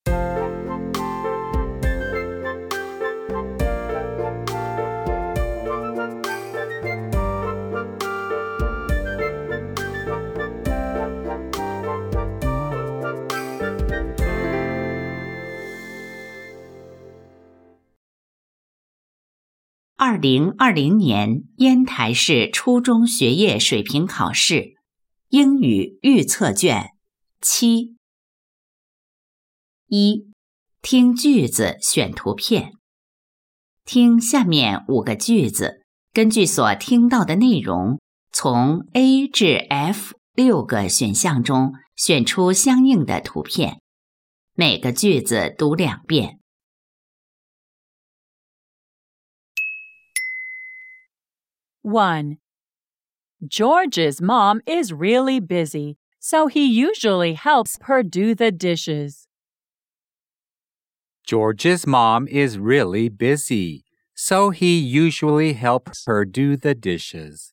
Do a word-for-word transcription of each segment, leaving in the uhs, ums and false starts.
二零二零年烟台市初中学业水平考试英语预测卷七。一、听句子选图片。听下面五个句子，根据所听到的内容，从 A 至 F 六个选项中选出相应的图片。每个句子读两遍。 one. George's mom is really busy, so he usually helps her do the dishes. George's mom is really busy, so he usually helps her do the dishes.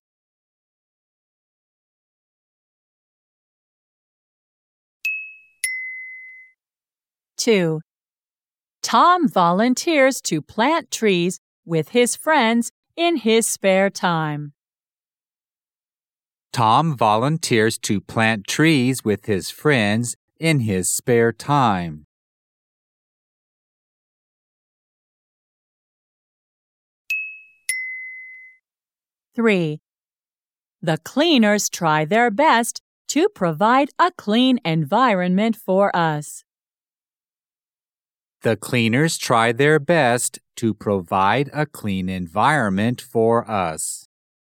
two. Tom volunteers to plant trees with his friends in his spare time. Tom volunteers to plant trees with his friends in his spare time. three. The cleaners try their best to provide a clean environment for us. The cleaners try their best to provide a clean environment for us.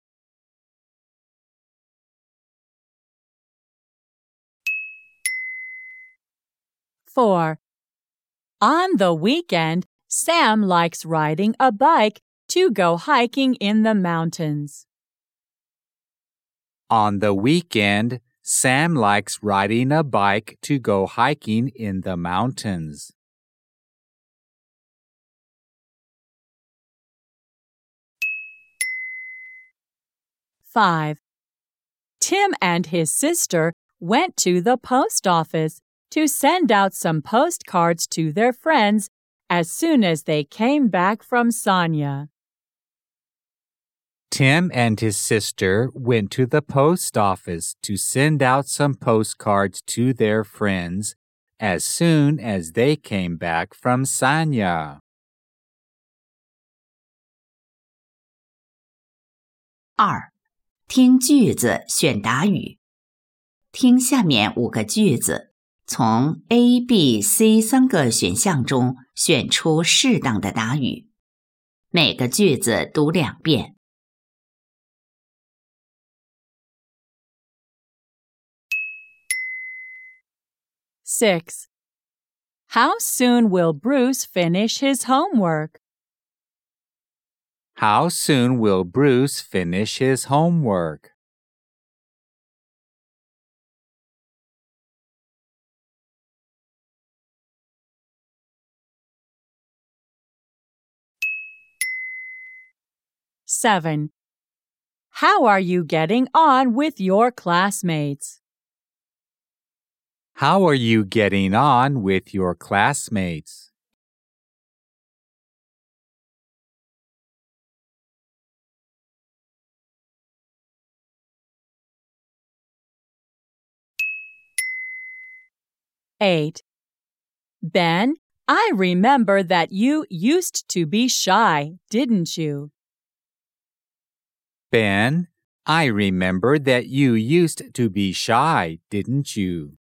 four. On the weekend, Sam likes riding a bike to go hiking in the mountains. On the weekend, Sam likes riding a bike to go hiking in the mountains. five. Tim and his sister went to the post office to send out some postcards to their friends as soon as they came back from Sanya. Tim and his sister went to the post office to send out some postcards to their friends as soon as they came back from Sanya. 二、听句子选答语。听下面五个句子，从 A、B、C 三个选项中选出适当的答语。每个句子读两遍。 six. How soon will Bruce finish his homework? How soon will Bruce finish his homework? seven. How are you getting on with your classmates? How are you getting on with your classmates? eight. Ben, I remember that you used to be shy, didn't you? Ben, I remember that you used to be shy, didn't you?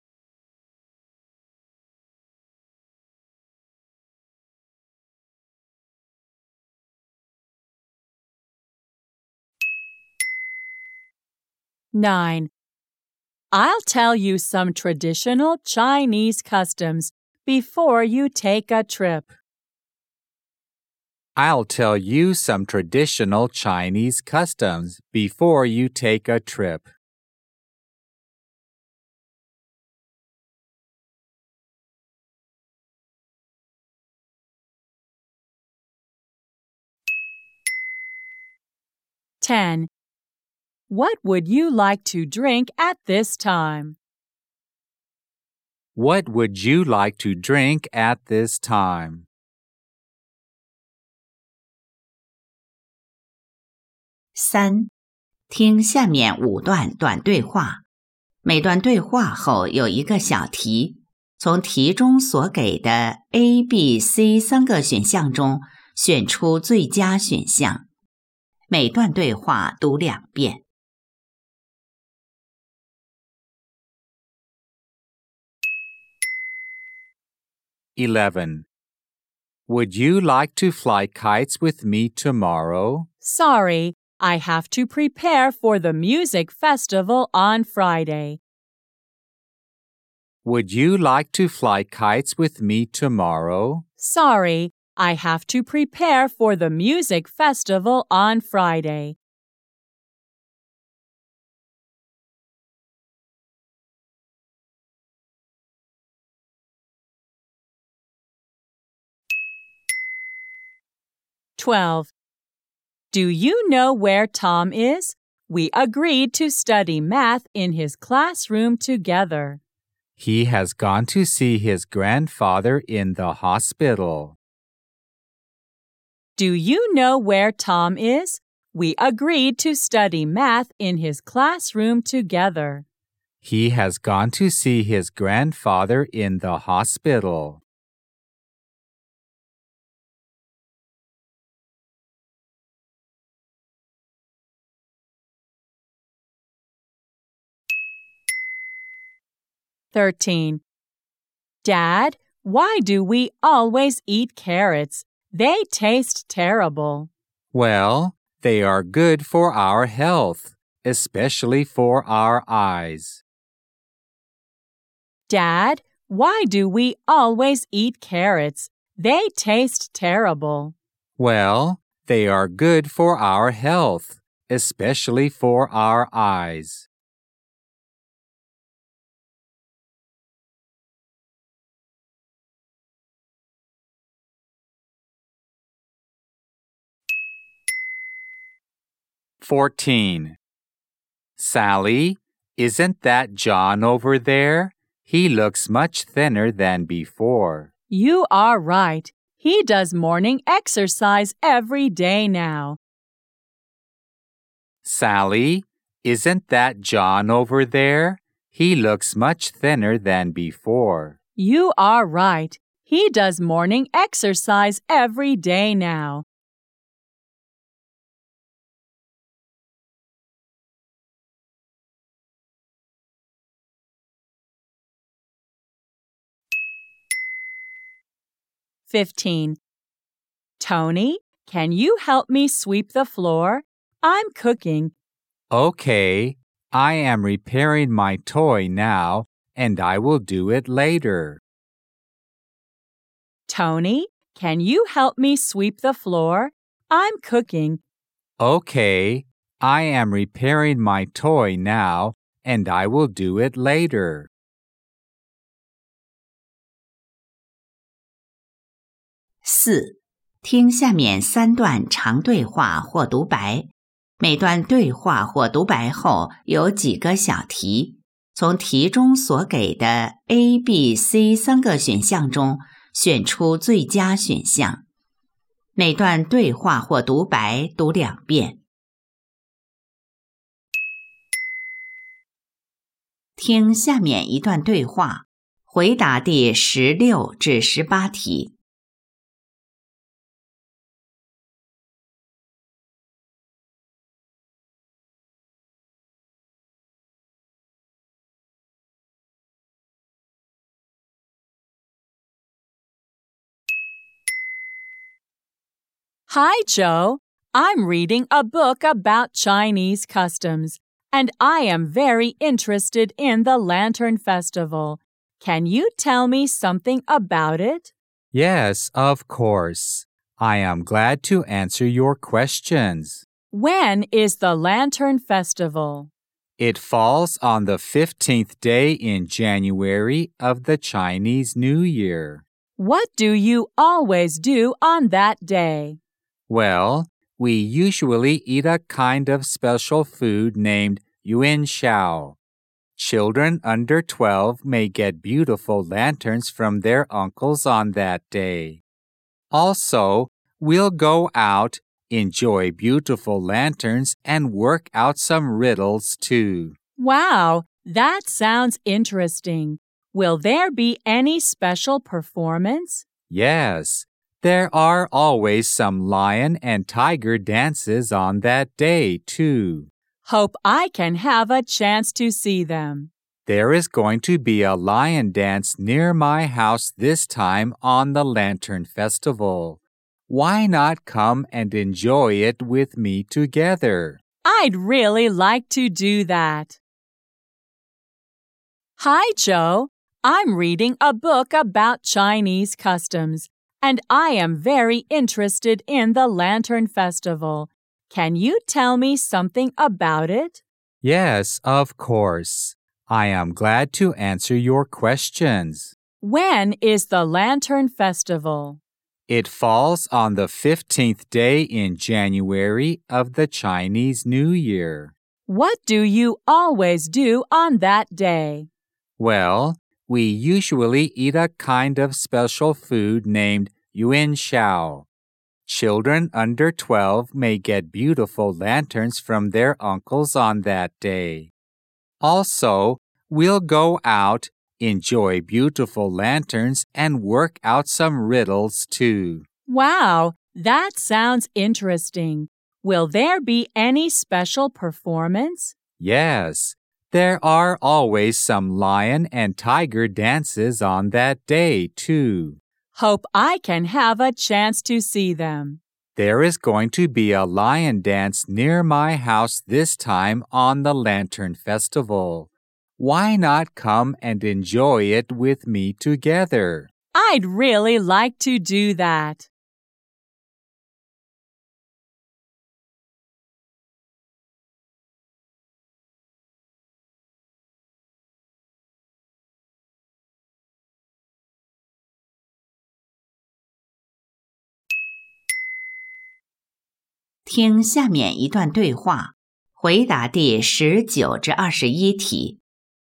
nine. I'll tell you some traditional Chinese customs before you take a trip. I'll tell you some traditional Chinese customs before you take a trip. ten. What would you like to drink at this time? What would you like to drink at this time? 三，听下面五段短对话，每段对话后有一个小题，从题中所给的 A、B、C 三个选项中选出最佳选项。每段对话读两遍。 eleven. Would you like to fly kites with me tomorrow? Sorry, I have to prepare for the music festival on Friday. Would you like to fly kites with me tomorrow? Sorry, I have to prepare for the music festival on Friday. twelve. Do you know where Tom is? We agreed to study math in his classroom together. He has gone to see his grandfather in the hospital. Do you know where Tom is? We agreed to study math in his classroom together. He has gone to see his grandfather in the hospital. thirteen. Dad, why do we always eat carrots? They taste terrible. Well, they are good for our health, especially for our eyes. Dad, why do we always eat carrots? They taste terrible. Well, they are good for our health, especially for our eyes. fourteen. Sally, isn't that John over there? He looks much thinner than before. You are right. He does morning exercise every day now. Sally, isn't that John over there? He looks much thinner than before. You are right. He does morning exercise every day now. fifteen. Tony, can you help me sweep the floor? I'm cooking. Okay, I am repairing my toy now, and I will do it later. Tony, can you help me sweep the floor? I'm cooking. Okay, I am repairing my toy now, and I will do it later. 四，听下面三段长对话或独白，每段对话或独白后有几个小题，从题中所给的 A、B、C 三个选项中选出最佳选项。每段对话或独白读两遍。听下面一段对话，回答第十六至十八题。 Hi, Joe. I'm reading a book about Chinese customs, and I am very interested in the Lantern Festival. Can you tell me something about it? Yes, of course. I am glad to answer your questions. When is the Lantern Festival? It falls on the fifteenth day in January of the Chinese New Year. What do you always do on that day? Well, we usually eat a kind of special food named yuan xiao. Children under twelve may get beautiful lanterns from their uncles on that day. Also, we'll go out, enjoy beautiful lanterns, and work out some riddles too. Wow, that sounds interesting. Will there be any special performance? Yes, there are always some lion and tiger dances on that day too. Hope I can have a chance to see them. There is going to be a lion dance near my house this time on the Lantern Festival. Why not come and enjoy it with me together? I'd really like to do that. Hi, Joe. I'm reading a book about Chinese customs, and I am very interested in the Lantern Festival. Can you tell me something about it? Yes, of course. I am glad to answer your questions. When is the Lantern Festival? It falls on the fifteenth day in January of the Chinese New Year. What do you always do on that day? Well, we usually eat a kind of special food named yuan xiao. Children under twelve may get beautiful lanterns from their uncles on that day. Also, we'll go out, enjoy beautiful lanterns, and work out some riddles too. Wow, that sounds interesting. Will there be any special performance? Yes, there are always some lion and tiger dances on that day too. Hope I can have a chance to see them. There is going to be a lion dance near my house this time on the Lantern Festival. Why not come and enjoy it with me together? I'd really like to do that. “听下面一段对话，回答第十九至二十一题。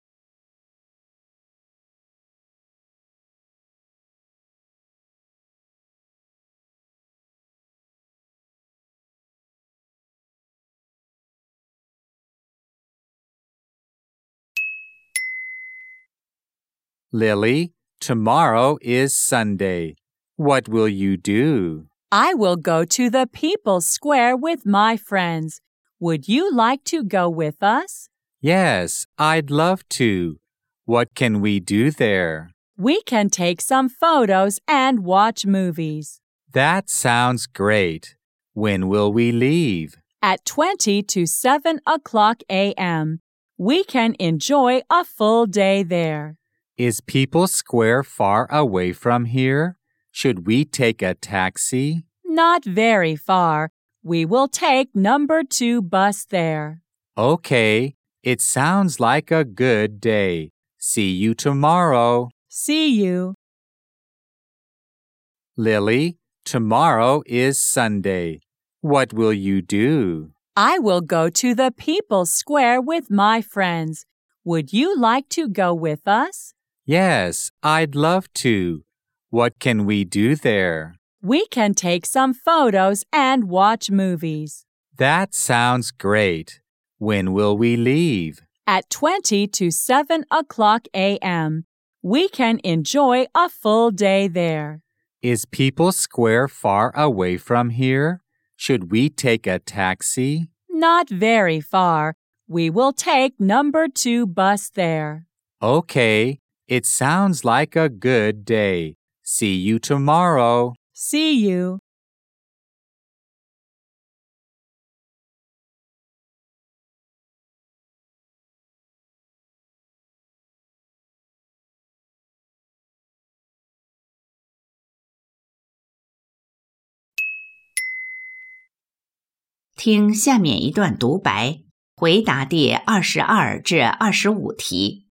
Lily, tomorrow is Sunday. What will you do? I will go to the People's Square with my friends. Would you like to go with us? Yes, I'd love to. What can we do there? We can take some photos and watch movies. That sounds great. When will we leave? At twenty to seven o'clock a m We can enjoy a full day there. Is People's Square far away from here? Should we take a taxi? Not very far. We will take number two bus there. Okay, it sounds like a good day. See you tomorrow. See you. Lily, tomorrow is Sunday. What will you do? I will go to the People's Square with my friends. Would you like to go with us? Yes, I'd love to. What can we do there? We can take some photos and watch movies. That sounds great. When will we leave? At twenty to seven o'clock a m We can enjoy a full day there. Is People's Square far away from here? Should we take a taxi? Not very far. We will take number two bus there. Okay, it sounds like a good day. See you tomorrow. See you. “听下面一段独白，回答第二十二至二十五题。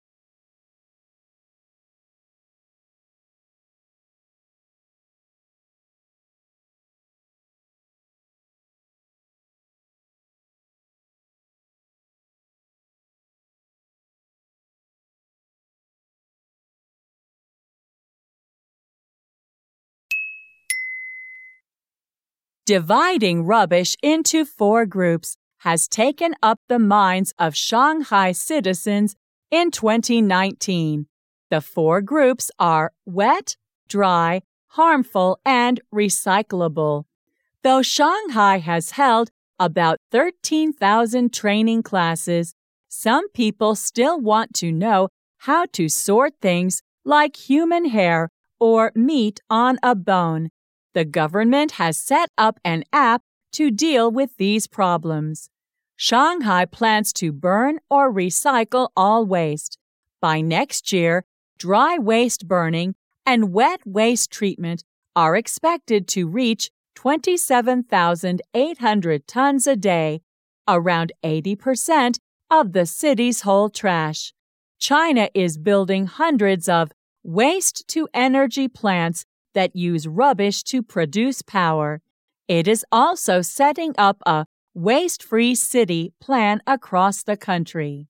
Dividing rubbish into four groups has taken up the minds of Shanghai citizens in twenty nineteen. The four groups are wet, dry, harmful, and recyclable. Though Shanghai has held about thirteen thousand training classes, some people still want to know how to sort things like human hair or meat on a bone. The government has set up an app to deal with these problems. Shanghai plans to burn or recycle all waste. By next year, dry waste burning and wet waste treatment are expected to reach twenty-seven thousand eight hundred tons a day, around eighty percent of the city's whole trash. China is building hundreds of waste-to-energy plants that use rubbish to produce power. It is also setting up a waste-free city plan across the country.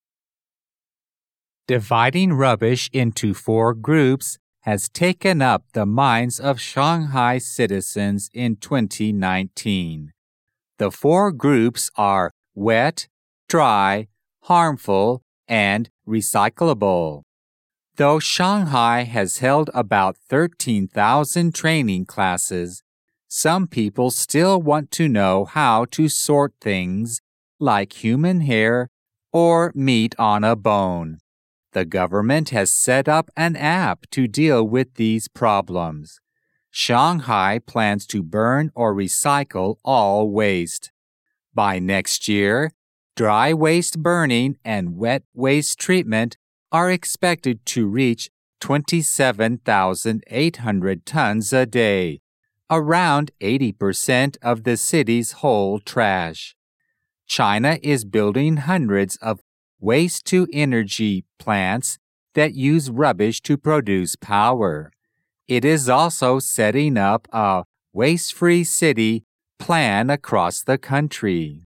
Dividing rubbish into four groups has taken up the minds of Shanghai citizens in twenty nineteen. The four groups are wet, dry, harmful, and recyclable. Though Shanghai has held about thirteen thousand training classes, some people still want to know how to sort things like human hair or meat on a bone. The government has set up an app to deal with these problems. Shanghai plans to burn or recycle all waste. By next year, dry waste burning and wet waste treatment are expected to reach twenty-seven thousand eight hundred tons a day, around eighty percent of the city's whole trash. China is building hundreds of waste-to-energy plants that use rubbish to produce power. It is also setting up a waste-free city plan across the country.